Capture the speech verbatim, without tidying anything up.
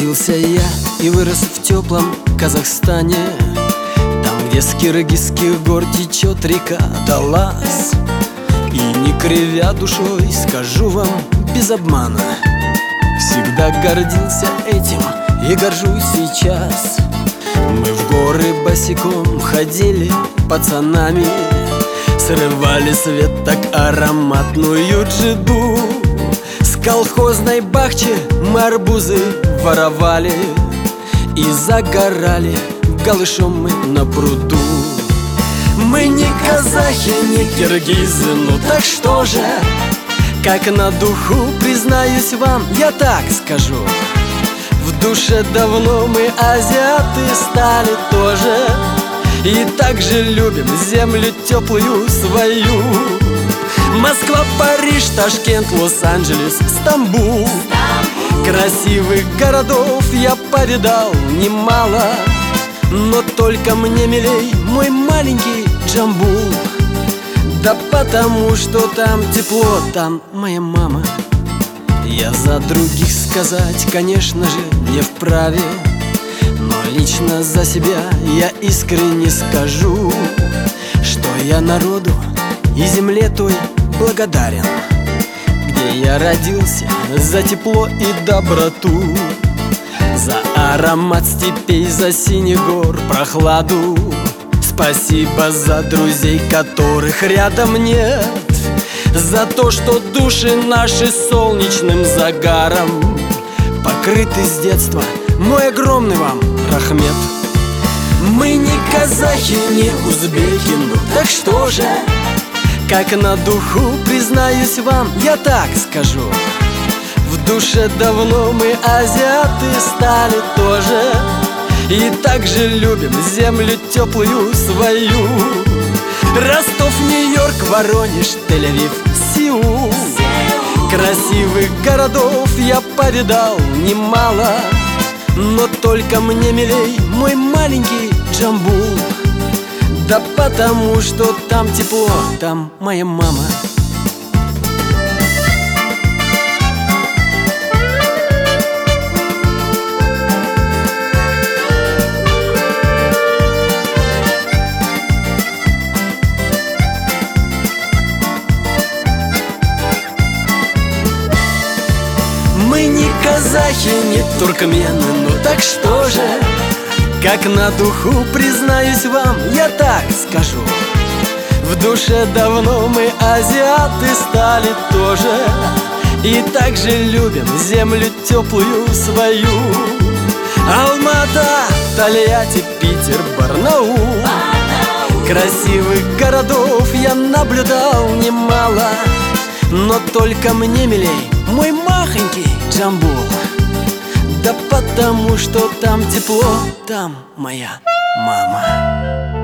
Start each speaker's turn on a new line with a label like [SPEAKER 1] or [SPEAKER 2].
[SPEAKER 1] Родился я и вырос в теплом Казахстане, там, где с киргизских гор течет река Талас. И не кривя душой, скажу вам без обмана, всегда гордился этим и горжусь сейчас. Мы в горы босиком ходили пацанами, срывали с веток ароматную джиду. С колхозной бахчи мы арбузы воровали и загорали голышом мы на пруду. Мы не казахи, не киргизы, ну так что же? Как на духу, признаюсь вам, я так скажу: в душе давно мы азиаты стали тоже, и также любим землю теплую свою. Москва, Париж, Ташкент, Лос-Анджелес, Стамбул. Красивых городов я повидал немало, но только мне милей мой маленький Джамбул. Да потому что там тепло, там моя мама. Я за других сказать, конечно же, не вправе, но лично за себя я искренне скажу, что я народу и земле той благодарен, где я родился, за тепло и доброту, за аромат степей, за синих гор прохладу. Спасибо за друзей, которых рядом нет, за то, что души наши солнечным загаром покрыты с детства. Мой огромный вам рахмет. Мы не казахи, не узбеки, ну так что же? Как на духу, признаюсь вам, я так скажу: в душе давно мы азиаты стали тоже, и также любим землю теплую свою. Ростов, Нью-Йорк, Воронеж, Тель-Авив, Сеул. Красивых городов я повидал немало, но только мне милей мой маленький Джамбул. Да потому что там тепло, там моя мама. Мы не казахи, не туркмены, ну так что же? Как на духу, признаюсь вам, я так скажу: в душе давно мы азиаты стали тоже, и также любим землю теплую свою. Алмата, Тольятти, Питер, Барнаул. Красивых городов я наблюдал немало, но только мне милей мой махонький Джамбул. Да потому что там тепло, там моя мама.